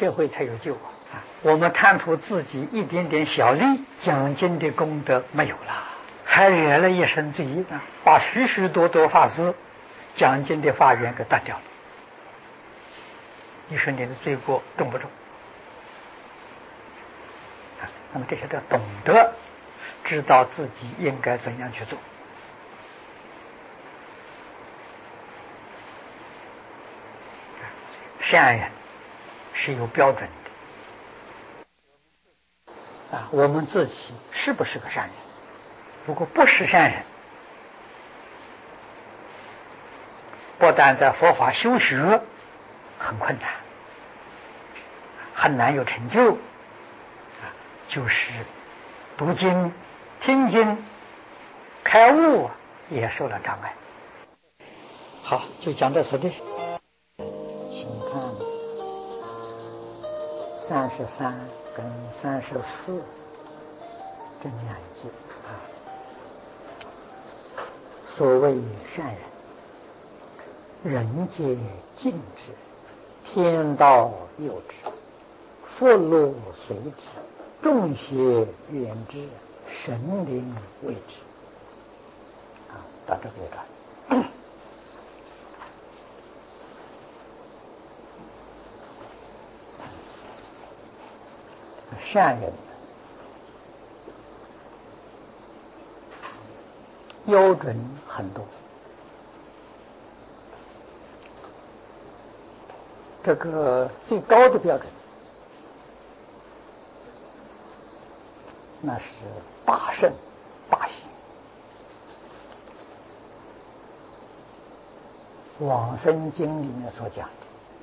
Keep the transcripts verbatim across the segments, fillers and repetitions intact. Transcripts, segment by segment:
社会才有救啊！我们贪图自己一点点小利，讲经的功德没有了，还惹了一身罪业啊！把许许多多法师讲经的法缘给断掉了。你说你的罪过重不重？啊，那么这些都要懂得，知道自己应该怎样去做。善人是有标准的啊，我们自己是不是个善人？如果不是善人，不但在佛法修学很困难，很难有成就啊，就是读经、听经、开悟也受了障碍。好，就讲到此地。请看三十三跟三十四这两句啊。所谓善人，人皆敬之，天道佑之，福禄随之，众邪远之，神灵为之。啊，到这个阶段。善人标准很多，这个最高的标准那是大圣大贤。往生经里面所讲的，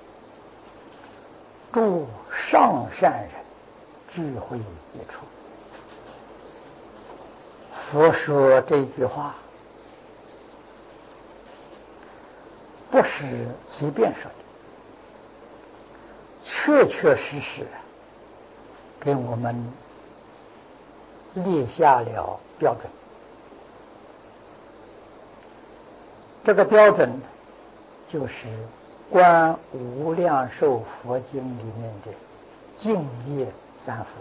诸上善人聚会一处。佛说这句话不是随便说的，确确实实给我们列下了标准。这个标准就是《观无量寿佛经》里面的净业三福。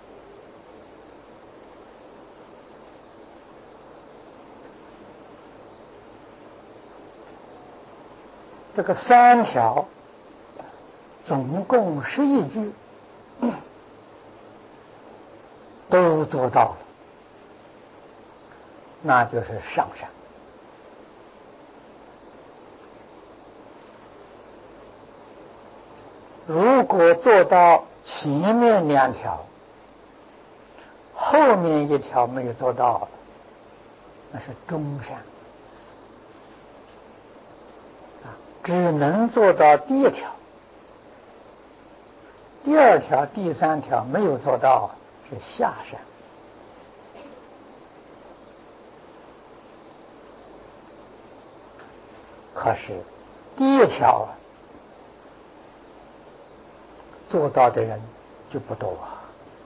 这个三条总共十一句都做到了，那就是上善。如果做到前面两条，后面一条没有做到，那是中善啊，只能做到第一条，第二条、第三条没有做到，是下善。可是第一条啊，做到的人就不多啊，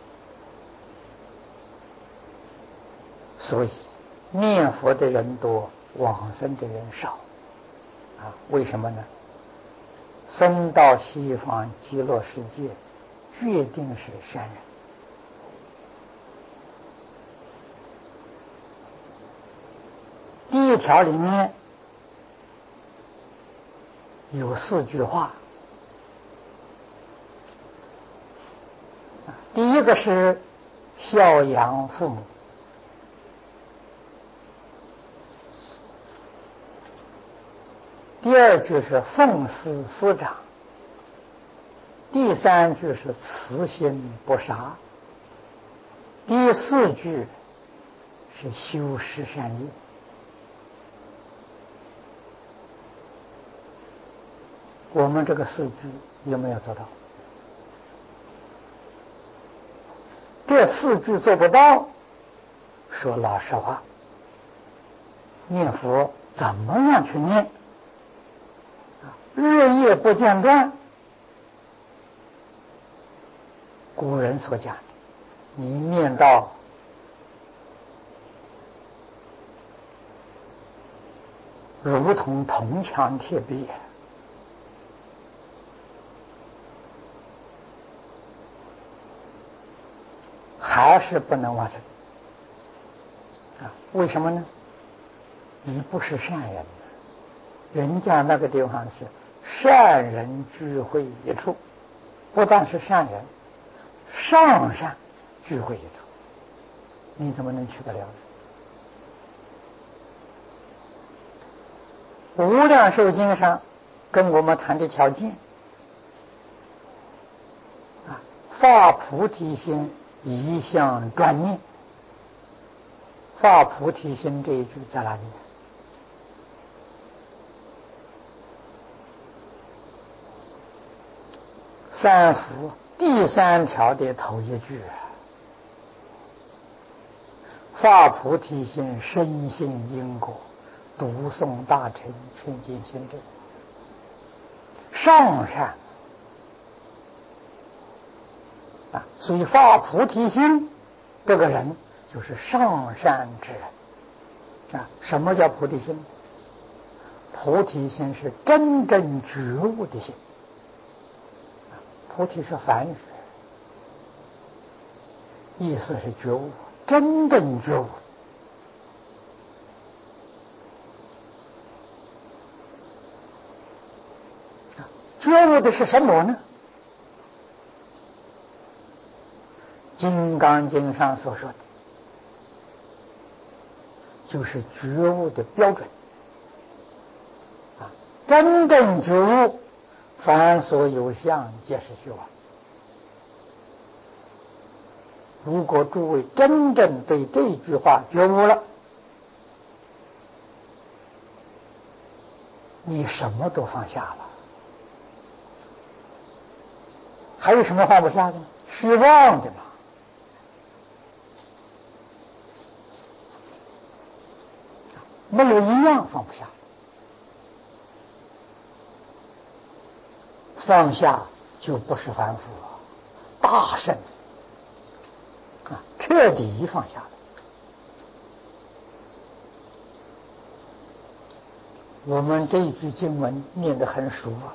所以念佛的人多，往生的人少啊。为什么呢？生到西方极乐世界，决定是善人。第一条里面有四句话，第一个是孝养父母，第二句是奉事师长，第三句是慈心不杀，第四句是修十善业。我们这个四句有没有做到？这四句做不到，说老实话，念佛怎么样去念？日夜不间断。古人所讲的，你念到如同铜墙铁壁， 还是不能往生啊？为什么呢？你不是善人，人家那个地方是善人聚会一处，不但是善人，上善聚会一处，你怎么能去得了呢？无量寿经上跟我们谈的条件啊，发菩提心，一向专念。发菩提心这一句在哪里？三福第三条的头一句啊，发菩提心，深信因果，读诵大乘劝进行证，上善啊，所以发菩提心这个人就是上善之人啊。什么叫菩提心？菩提心是真正觉悟的心。菩提是梵语，意思是觉悟，真正觉悟。觉悟的是什么呢？《金刚经》上所说的，就是觉悟的标准啊！真正觉悟，凡所有相，皆是虚妄。如果诸位真正对这句话觉悟了，你什么都放下了，还有什么放不下的？虚妄的嘛。没有一样放不下，放下就不是凡夫了，大圣啊，彻底放下了。我们这一句经文念得很熟啊，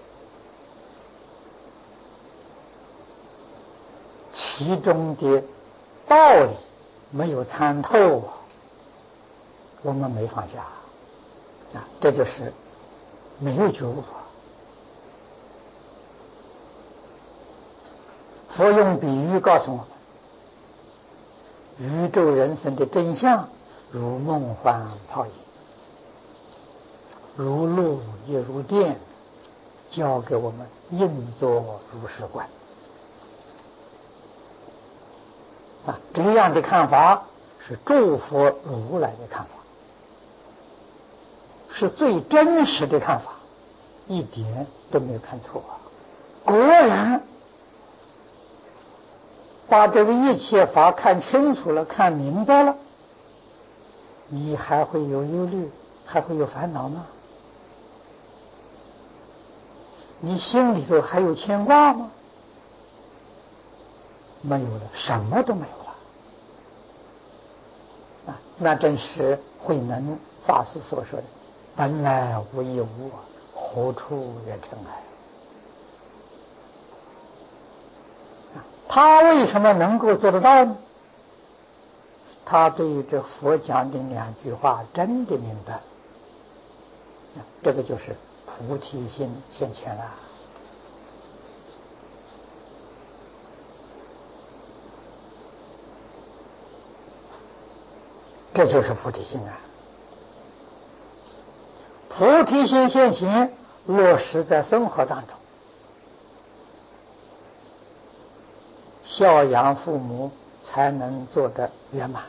其中的道理没有参透啊，我们没放下啊，这就是没有觉悟啊。佛用比喻告诉我们，宇宙人生的真相如梦幻泡影，如露亦如电，教给我们应作如是观啊。这样的看法是诸佛如来的看法，是最真实的看法，一点都没有看错啊！果然把这个一切法看清楚了，看明白了，你还会有忧虑，还会有烦恼吗？你心里头还有牵挂吗？没有了，什么都没有了啊！那正是慧能法师所说的本来无一物，何处惹尘埃。他为什么能够做得到呢？他对这佛讲的两句话真的明白，这个就是菩提心现前了。这就是菩提心啊！菩提心现前，落实在生活当中，孝养父母才能做得圆满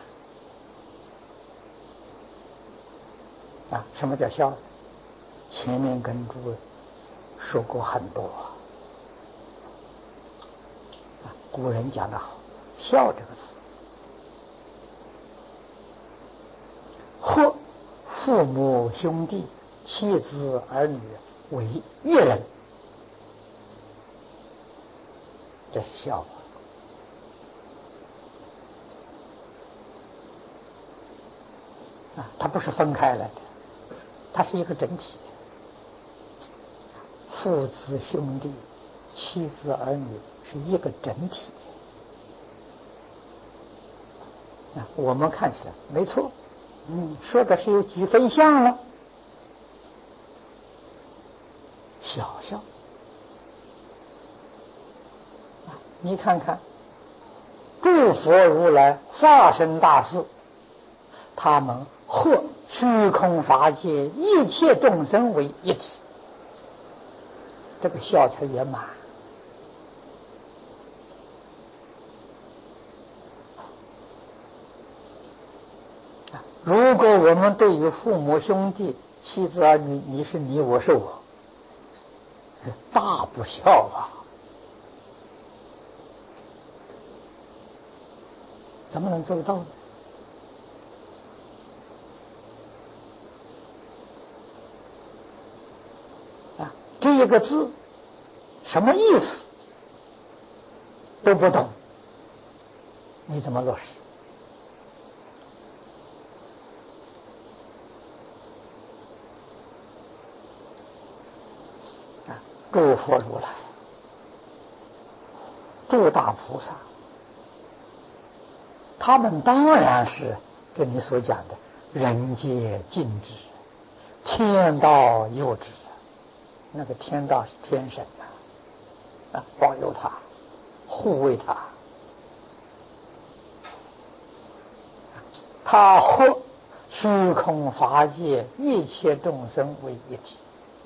啊！什么叫孝？前面跟诸位说过很多啊。古人讲得好，孝这个词，和父母兄弟妻子儿女为一人，这是孝啊。啊，它不是分开来的，它是一个整体。父子兄弟妻子儿女是一个整体， 啊，我们看起来没错，嗯，说的是有几分像了，小小啊，你看看，诸佛如来化身大士，他们和虚空法界一切众生为一体，这个效才圆满。如果我们对于父母兄弟、妻子儿女，你是你，我是我，大不孝啊！怎么能做得到呢？啊，这一个字什么意思都不懂，你怎么落实？诸佛如来、诸大菩萨，他们当然是这你所讲的人界尽知，天道佑之。那个天道是天神呐，啊，保佑他，护卫他，他和虚空法界一切众生为一体。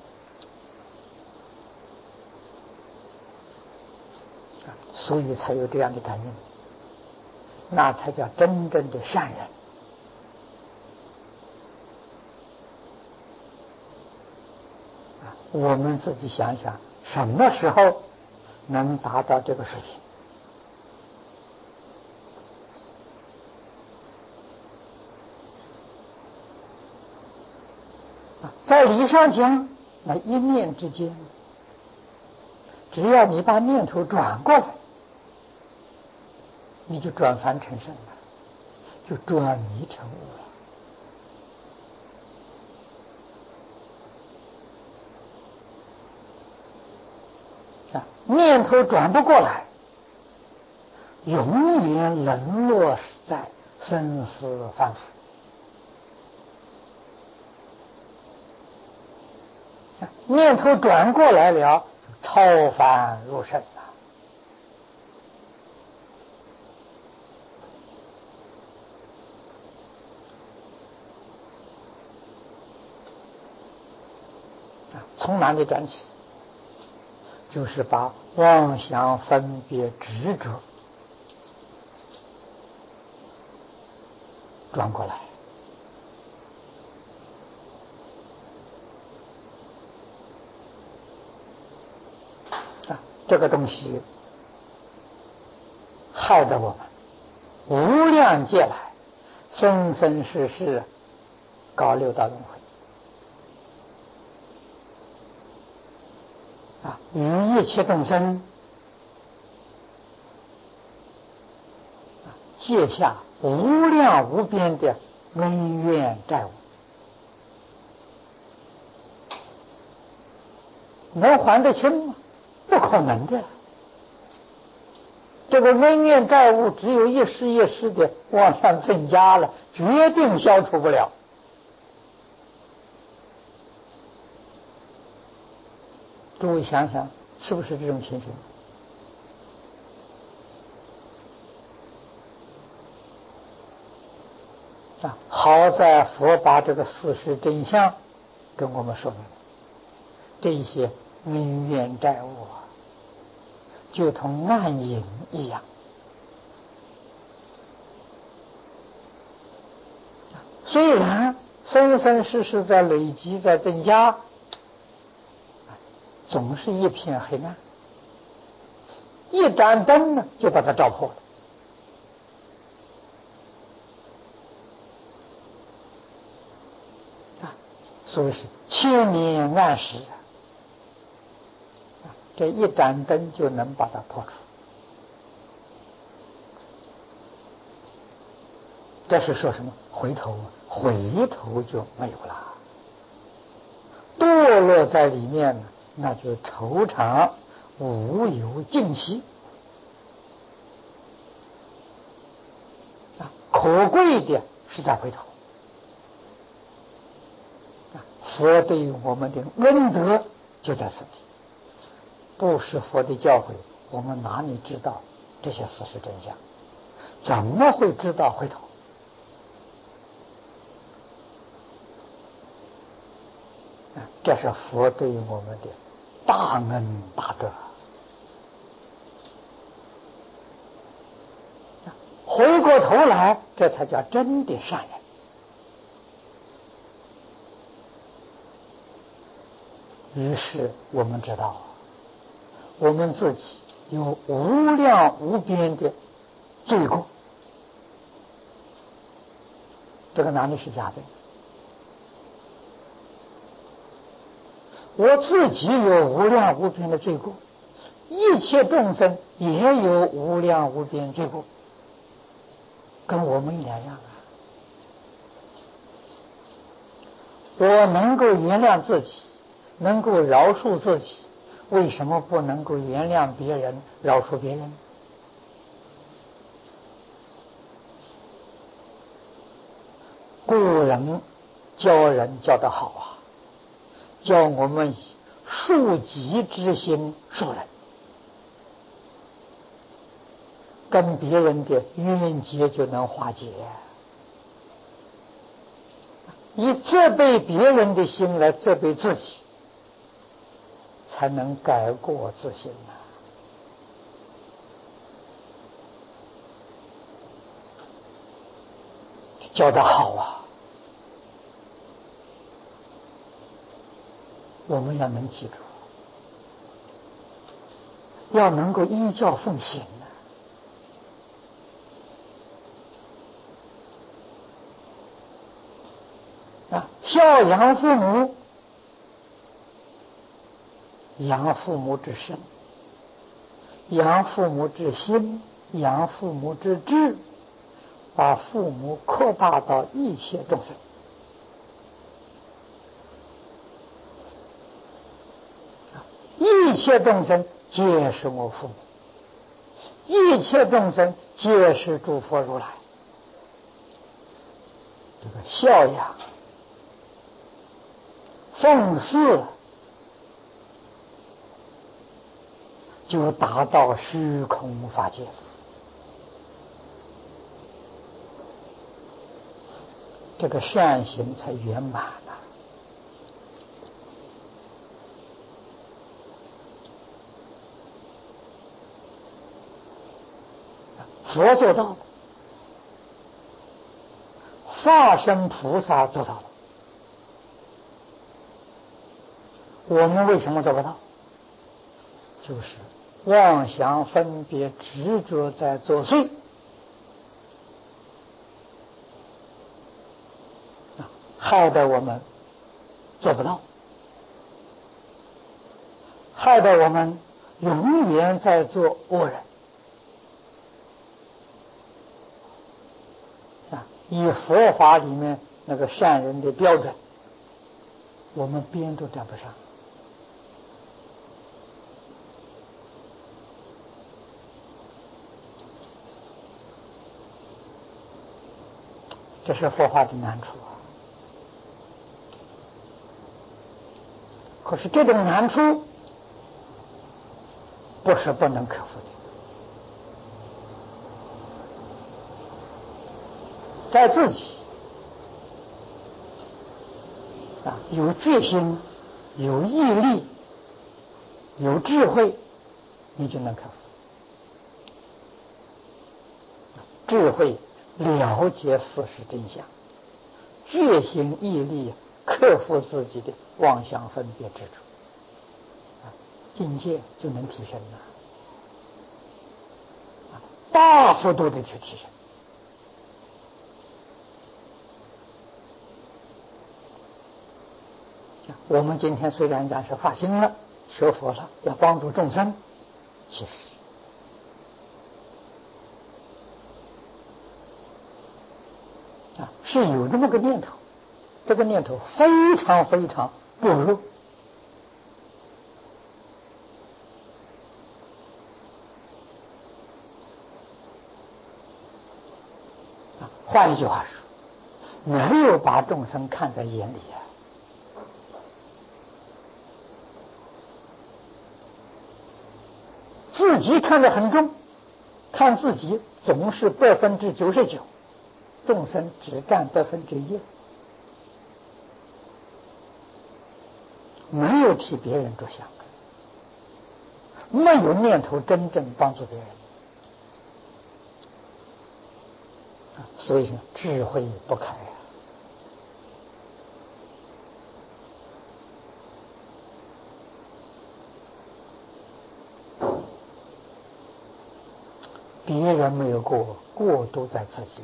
所以才有这样的感应，那才叫真正的善人。我们自己想想，什么时候能达到这个水平？在理上讲，那一念之间，只要你把念头转过来，你就转凡成圣了，就转迷成悟了。啊，念头转不过来，永远沦落在生死反复。啊，念头转过来了，超凡入圣了。从哪里转起？就是把妄想、分别、执着转过来。啊，这个东西害得我们无量劫来生生世世搞六道轮回。啊，与一切众生结下无量无边的恩怨债务，能还得清吗？不可能的。这个恩怨债务只有一时一时的往上增加了，决定消除不了。诸位想想，是不是这种情形？啊，好在佛把这个事实真相跟我们说明，这一些恩怨债务啊，就同暗影一样，虽然生生世世在累积，在增加，总是一片黑暗，一盏灯呢就把它照破了。啊，所谓是千年暗时，啊，这一盏灯就能把它破除。这是说什么？回头，回头就没有了，堕落在里面呢，那就惆怅无有尽期。啊，可可贵的是在回头。佛对于我们的恩德就在此地，不是佛的教诲，我们哪里知道这些事实真相？怎么会知道回头？这是佛对于我们的大恩大德。回过头来，这才叫真的善人。于是我们知道，我们自己有无量无边的罪过，这个哪里是假的？我自己有无量无边的罪过，一切众生也有无量无边罪过，跟我们两样啊。我能够原谅自己，能够饶恕自己，为什么不能够原谅别人，饶恕别人？古人教人教得好啊，教我们以恕己之心恕人，跟别人的冤结就能化解，以责备别人的心来责备自己，才能改过自新啊。教得好啊！我们要能记住，要能够依教奉行啊！啊，孝养父母，养父母之身，养父母之心，养父母之智，把父母扩大到一切众生。一切众生皆是我父母，一切众生皆是诸佛如来。这个孝养、奉事，就达到虚空法界，这个善行才圆满了。佛做到了，化身菩萨做到了，我们为什么做不到？就是妄想分别执着在作祟，害得我们做不到，害得我们永远在做恶人。以佛法里面那个善人的标准，我们边都沾不上。这是佛法的难处啊！可是这种难处不是不能克服的，在自己啊有决心、有毅力、有智慧，你就能克服。智慧了解事实真相，决心毅力克服自己的妄想分别执着，境界就能提升了，大幅度的去提升。我们今天虽然讲是发心了，学佛了，要帮助众生，其实啊是有这么个念头，这个念头非常非常薄弱。 换一句话说，没有把众生看在眼里啊。自己看得很重，看自己总是百分之九十九，众生只占百分之一，没有替别人着想，没有念头真正帮助别人，所以智慧不开啊。别人没有过，过都在自己。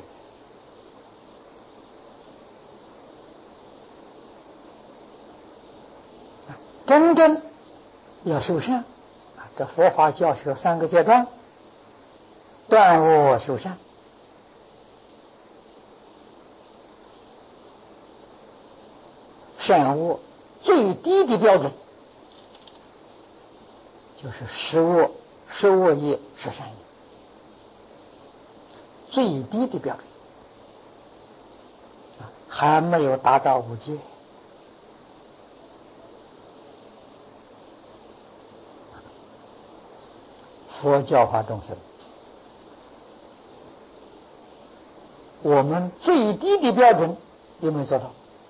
真正要修善啊，这佛法教学三个阶段：断恶修善。善恶最低的标准就是十恶，十恶业是善业。最低的标准还没有达到五戒，佛教化众生，我们最低的标准有没有做到？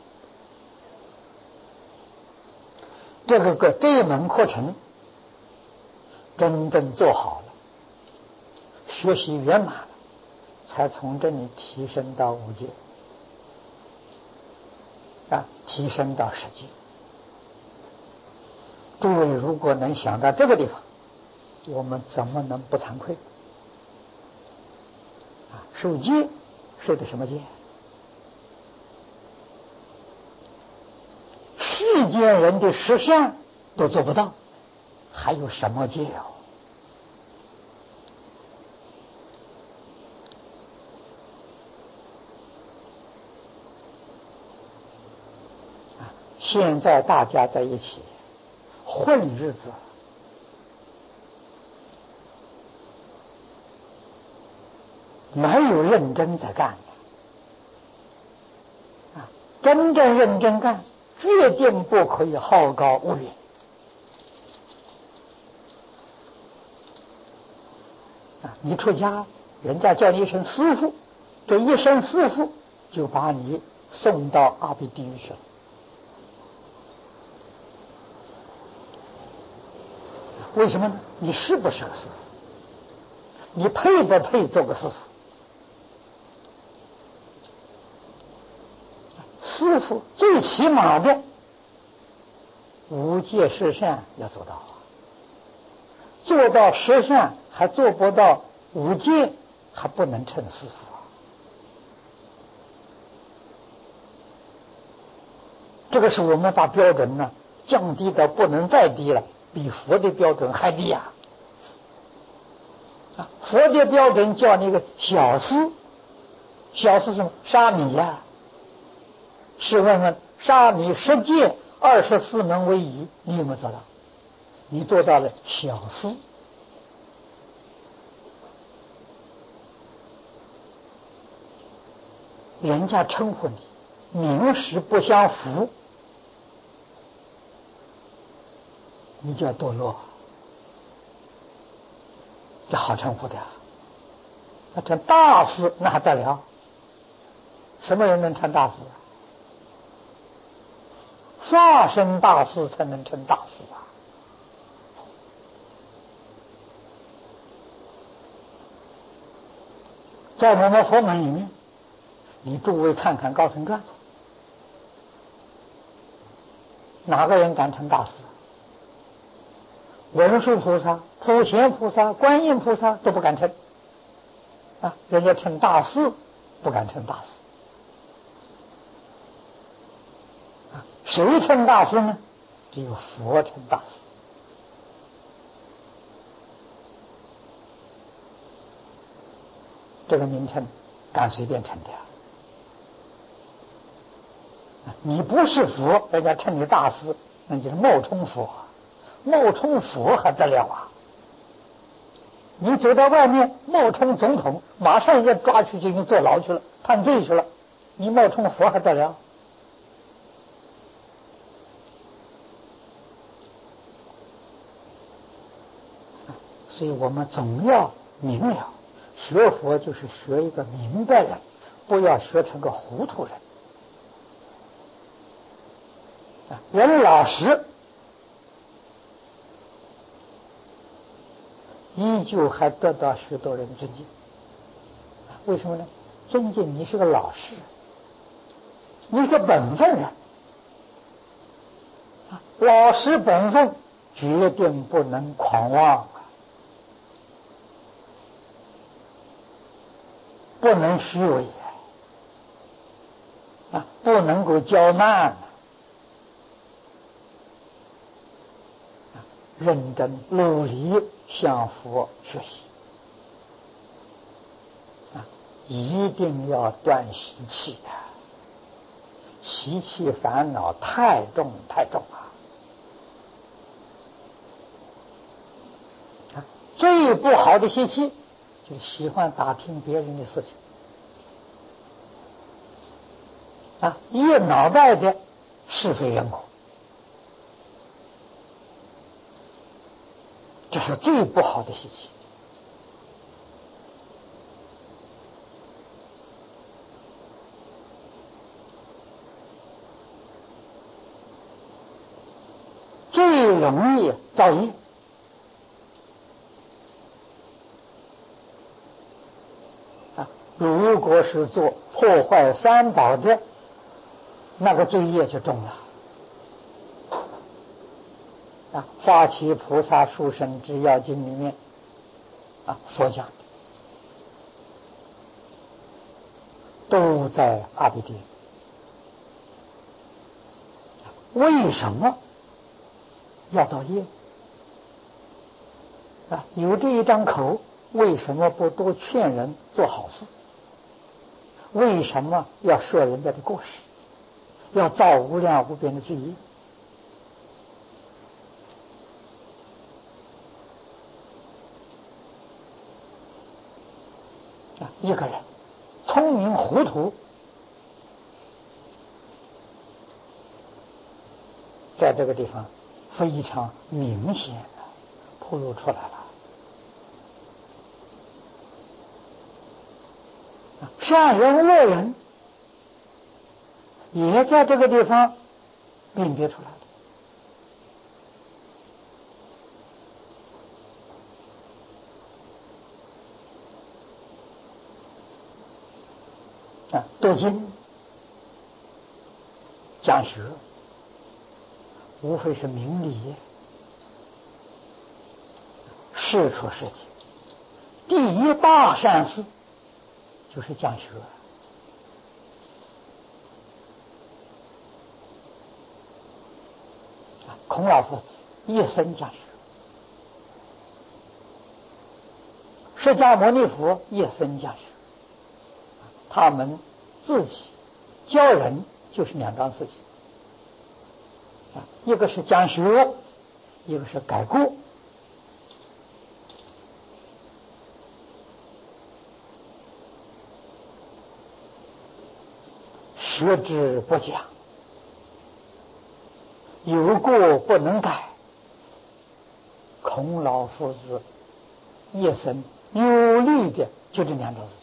这个个这一门课程真正做好了，学习圆满了，才从这里提升到五戒啊，提升到十戒。诸位如果能想到这个地方，我们怎么能不惭愧啊？受戒受的什么戒？世间人的十善都做不到，还有什么戒哦？现在大家在一起混日子，没有认真在干的啊！真正认真干，决定不可以好高骛远啊！你出家，人家叫你一声师父，这一声师父就把你送到阿鼻地狱去了。为什么呢？你是不是个师父？你配不配做个师父？师父最起码的无戒十善要做到啊，做到十善还做不到五戒，还不能称师父啊。这个是我们把标准呢降低到不能再低了，比佛的标准还低呀！啊，佛的标准叫那个小施，小施什么？沙弥呀、啊。试问问，沙弥十戒二十四门为宜，你有没有做到？你做到了小施。人家称呼你名实不相符，你就要堕落，这好称呼的啊！那成大师那还得了？什么人能成大师啊？化身大师才能成大师啊！在我们佛门里面，你诸位看看《高僧传》，哪个人敢成大师？文殊菩萨、普贤菩萨、观音菩萨都不敢称啊，人家称大师，不敢称大师。谁称大师呢？只有佛称大师。这个名称敢随便称的呀？你不是佛，人家称你大师，那就是冒充佛，冒充佛还得了啊！你走到外面冒充总统，马上人家抓去就给你坐牢去了， 判罪去了，你冒充佛还得了？所以我们总要明了，学佛就是学一个明白人，不要学成个糊涂人。人老实，依旧还得到许多人尊敬。为什么呢？尊敬你是个老实，你是本分人，老实本分决定不能狂妄，不能虚伪啊，不能够骄慢，认真努力向佛学习啊，一定要断习气啊！习气烦恼太重太重了啊！最不好的习气就喜欢打听别人的事情啊，一脑袋的是非人口，这是最不好的习气。最容易造业啊！如果是做破坏三宝的，那个罪业就重了啊！《发起菩萨殊胜之要经》里面啊，所讲的都在阿鼻地狱。为什么要造业啊？有这一张口，为什么不多劝人做好事？为什么要说人家的过失？要造无量无边的罪业啊！一个人聪明糊涂，在这个地方非常明显的暴露出来了。善人恶人也在这个地方辨别出来了。啊，读经讲学，无非是明理，事出世间，第一大善事就是讲学。孔老夫子一生讲学，释迦牟尼佛一生讲学，他们自己教人就是两桩事情啊，一个是讲学，一个是改过。学之不讲，有过不能改。孔老夫子一生有力的就这两种事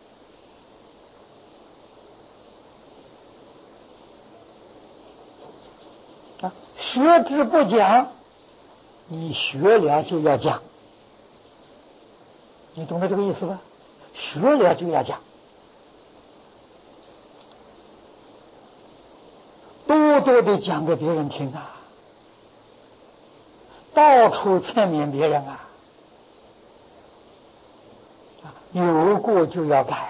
情啊。学之不讲，你学了就要讲，你懂得这个意思吧？学了就要讲，多多的讲给别人听啊，到处劝勉别人啊，有过就要改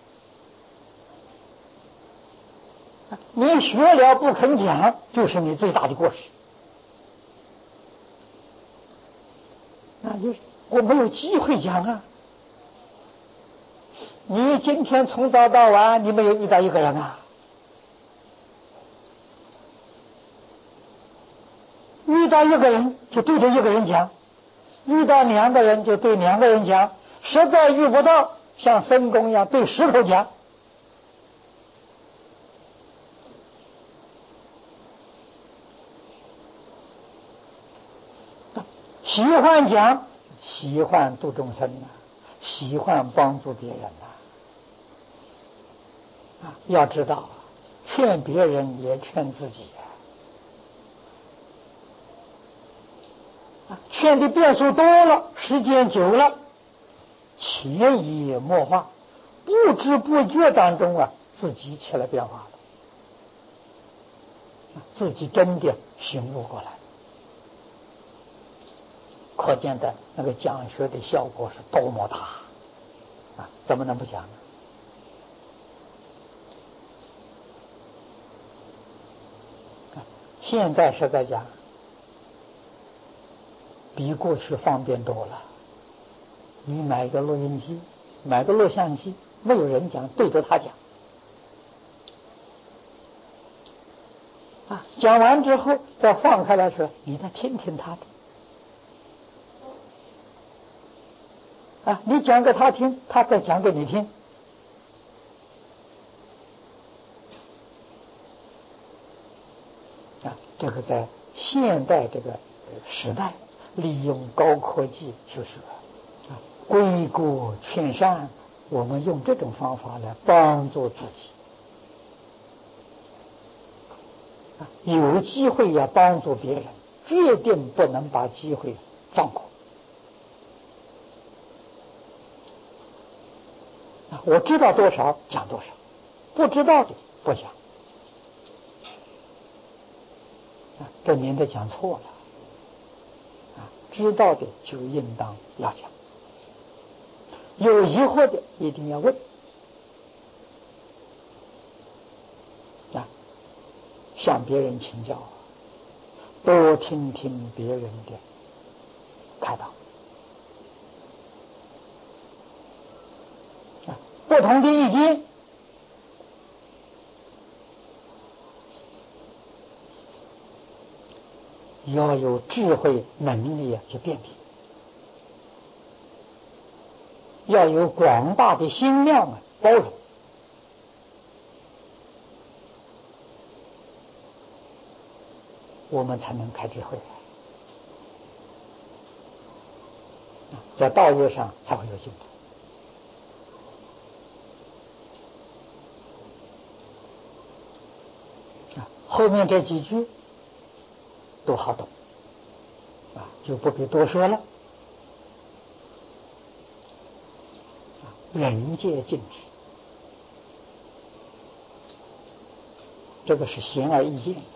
啊！你学了不肯讲，就是你最大的过失。那就我没有机会讲啊！你今天从早到晚，你没有遇到一个人啊？遇到一个人就对着一个人讲，遇到两个人就对两个人讲，实在遇不到，像申公一样对石头讲喜欢讲，喜欢度众生呐、啊，喜欢帮助别人呐、啊。啊，要知道，劝别人也劝自己啊。啊，劝的遍数多了，时间久了，潜移默化，不知不觉当中啊，自己起了变化了。自己真的醒悟过来，可见的那个讲学的效果是多么大啊！怎么能不讲呢？现在是在讲，比过去方便多了。你买个录音机，买个录像机，没有人讲，对着他讲。啊，讲完之后再放开来说，你再听听他的。啊，你讲给他听，他再讲给你听。啊，这个在现代这个时代，利用高科技就是啊，归国劝善，我们用这种方法来帮助自己。有机会要帮助别人，决定不能把机会放过。啊，我知道多少讲多少，不知道的不讲。啊，这免得讲错了。啊，知道的就应当要讲，有疑惑的一定要问。啊，向别人请教，多听听别人的开导。啊，不同的意见，要有智慧能力啊去辨别，要有广大的心量啊包容。我们才能开智慧，在道业上才会有进步。后面这几句都好懂，啊，就不必多说了。人界静止，这个是显而易见。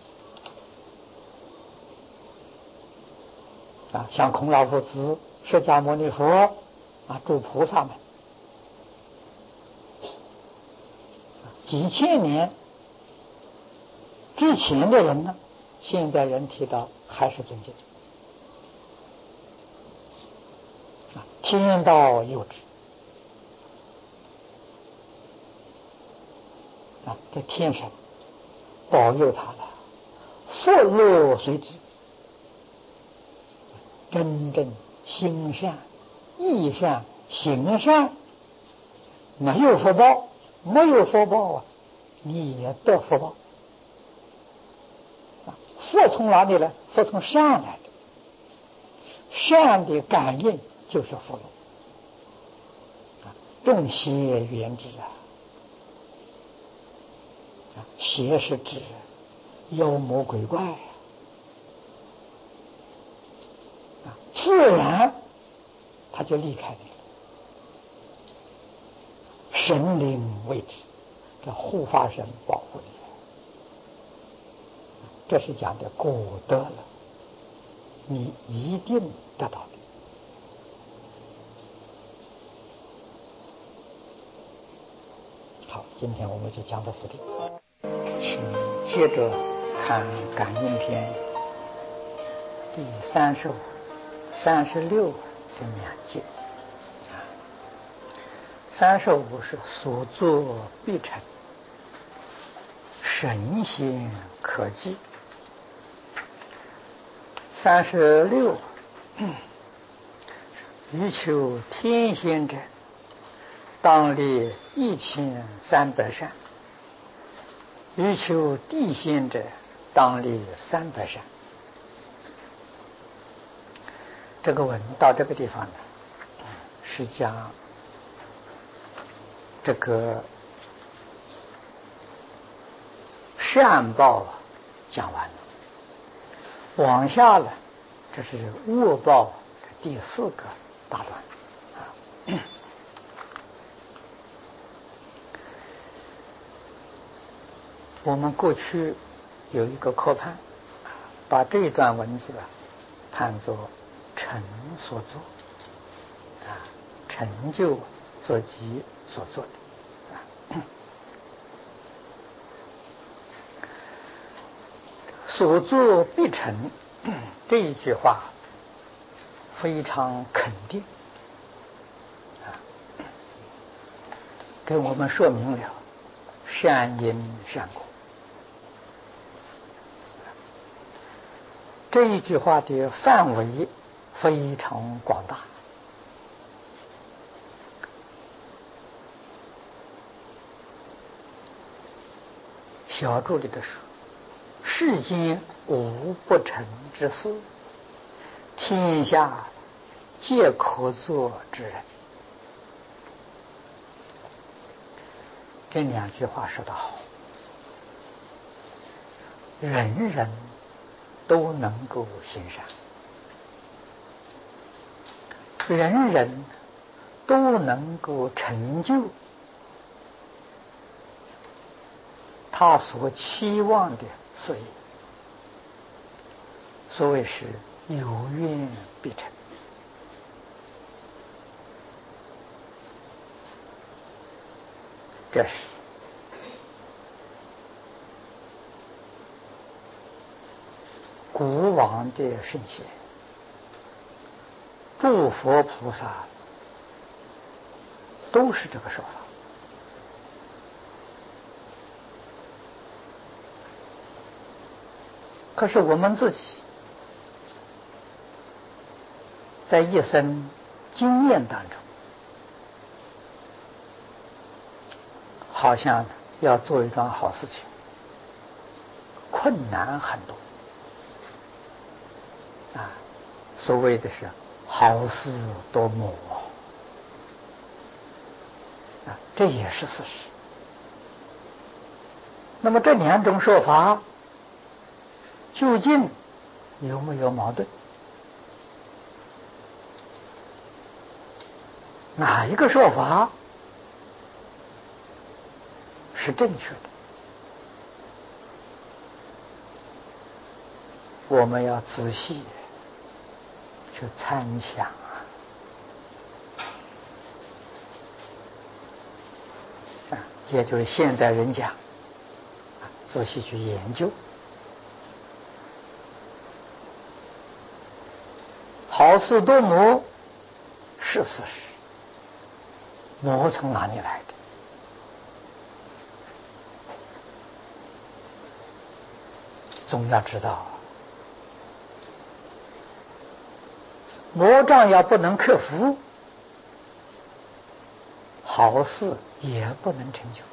啊，像孔老夫子、释迦牟尼佛啊，诸菩萨们，几千年之前的人呢，现在人提到还是尊敬。啊，天道佑之。啊，这天神保佑他了，福禄随之。真正心善、意善、行善，没有福报，没有福报啊，你也得福报。福从哪里来？福从善来的，善的感应就是福禄。众邪缘之啊，邪是指妖魔鬼怪。自然他就离开你了。神灵为之，这护法神保护你，这是讲的果得了，你一定得到的。好，今天我们就讲到此地，请接着看《感应篇》第三十五、三十六这两节。三十五是所作必成，神仙可记。三十六，欲求天仙者，当立一千三百善；欲求地仙者，当立三百善。 这个文到这个地方呢，是将这个善报讲完了，往下呢，这是恶报第四个大段啊。我们过去有一个科判，把这一段文字啊判作成所作啊，成就自己所做的啊。所作必成这一句话非常肯定啊，给我们说明了善因善果。这一句话的范围非常广大，小注里的说：“世间无不成之事，天下皆可作之人。”这两句话说得好，人人都能够行善，人人都能够成就他所期望的事业。所谓是有愿必成。这是古往的圣贤、诸佛菩萨都是这个说法。可是我们自己在一生经验当中，好像要做一桩好事情，困难很多啊。所谓的是好事多磨啊，这也是事实。那么这两种说法究竟有没有矛盾？哪一个说法是正确的？我们要仔细去参想啊，也就是现在人讲，仔细去研究。好事多磨是事实，磨从哪里来的？总要知道，魔障要不能克服，好事也不能成就。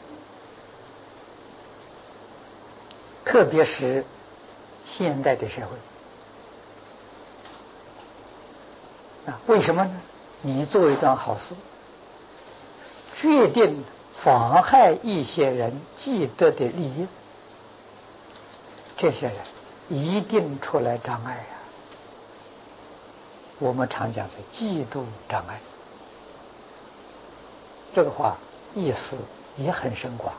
特别是现代的社会啊，为什么呢？你做一桩好事，决定妨害一些人既得的利益，这些人一定出来障碍啊。我们常讲的嫉妒障碍，这个话意思也很深广。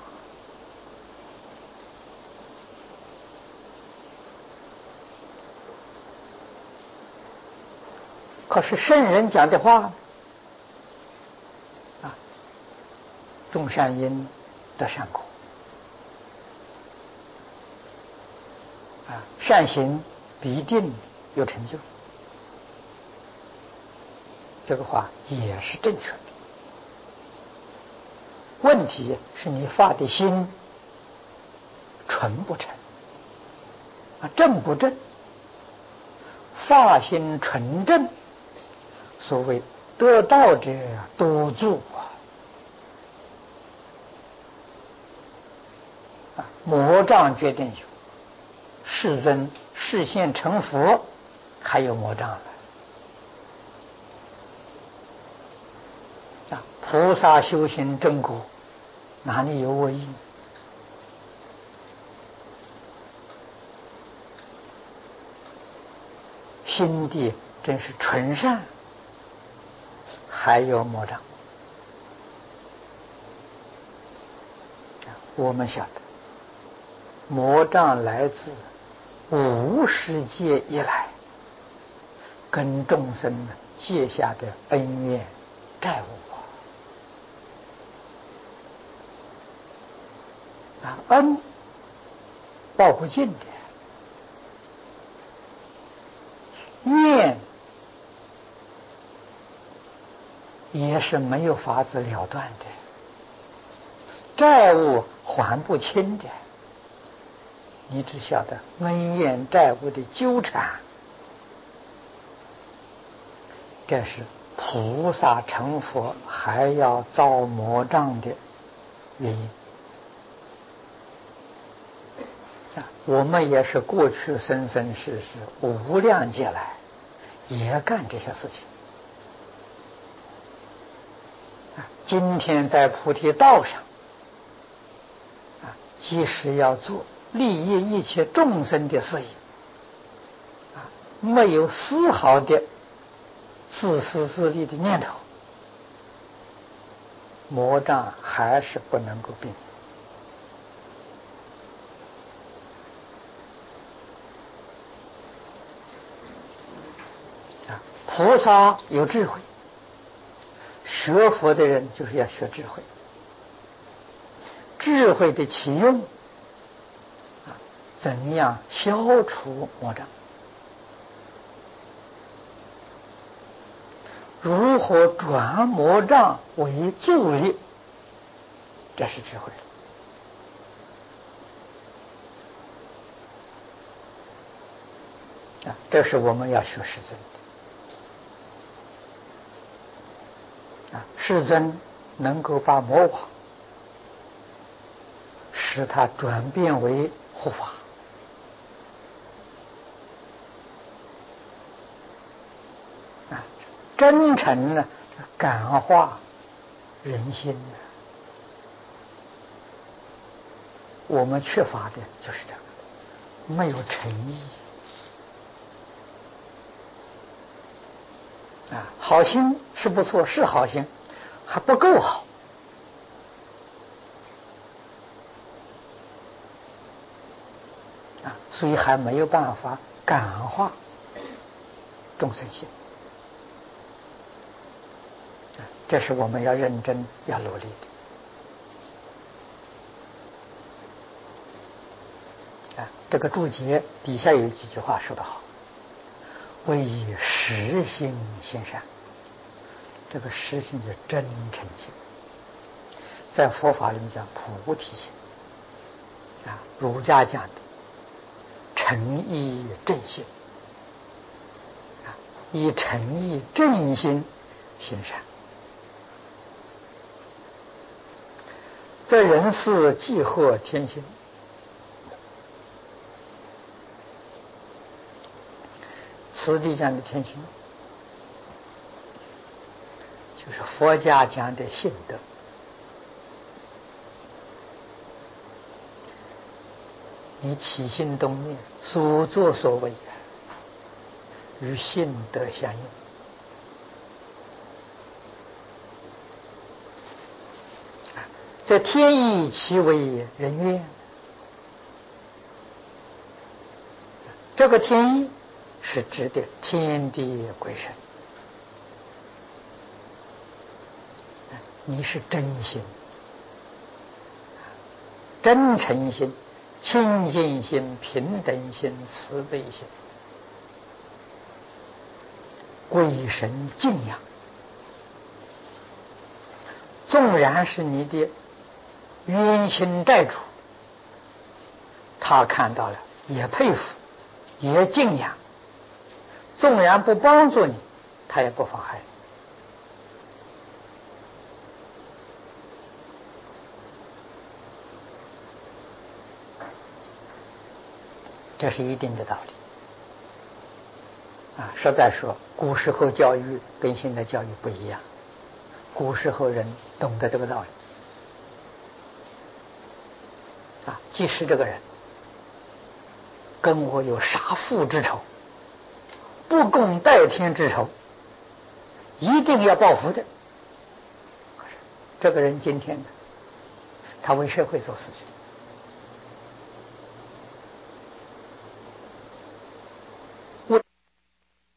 可是圣人讲的话啊，种善因得善果啊，善行必定有成就，这个话也是正确的。问题是你发的心纯不纯啊，正不正？发心纯正，所谓得道者多助啊！魔障决定有，世尊示现成佛，还有魔障了。 啊，菩萨修行正果，哪里有恶意？心地真是纯善，还有魔障。我们晓得，魔障来自无世界以来跟众生结下的恩怨债务啊，恩报不尽的，怨也是没有法子了断的，债务还不清的。你只晓得恩怨债务的纠缠，这是菩萨成佛还要遭魔障的原因。我们也是过去生生世世无量劫来也干这些事情。今天在菩提道上，即使要做利益一切众生的事业，没有丝毫的自私自利的念头，魔障还是不能够避免。菩萨有智慧，学佛的人就是要学智慧。智慧的启用，怎样消除魔障？如何转魔障为助力？这是智慧。啊，这是我们要学世尊的。啊，世尊能够把魔网使它转变为护法。啊，真诚呢，感化人心呢。我们缺乏的就是这个，没有诚意。啊，好心是不错，是好心，还不够好。啊，所以还没有办法感化众生心。啊，这是我们要认真要努力的。啊，这个注解底下有几句话说得好。为以实心行善，这个实心就是真诚心，在佛法里面讲菩提心，啊，儒家讲的诚意正心，啊，以诚意正心行善，在人世济贺天心。此地讲的天心，就是佛家讲的信德。你起心动念，所作所为，与信德相应。这天意其为人愿，这个天意是指的天地鬼神。你是真心、真诚心、清净心、平等心、慈悲心，鬼神敬仰。纵然是你的冤亲债主，他看到了也佩服，也敬仰。纵然不帮助你，他也不妨害你。这是一定的道理啊！实在说，古时候教育跟现在教育不一样。 古时候人懂得这个道理啊，即使这个人跟我有杀父之仇、不共戴天之仇，一定要报复的。可是这个人今天呢，他为社会做事情，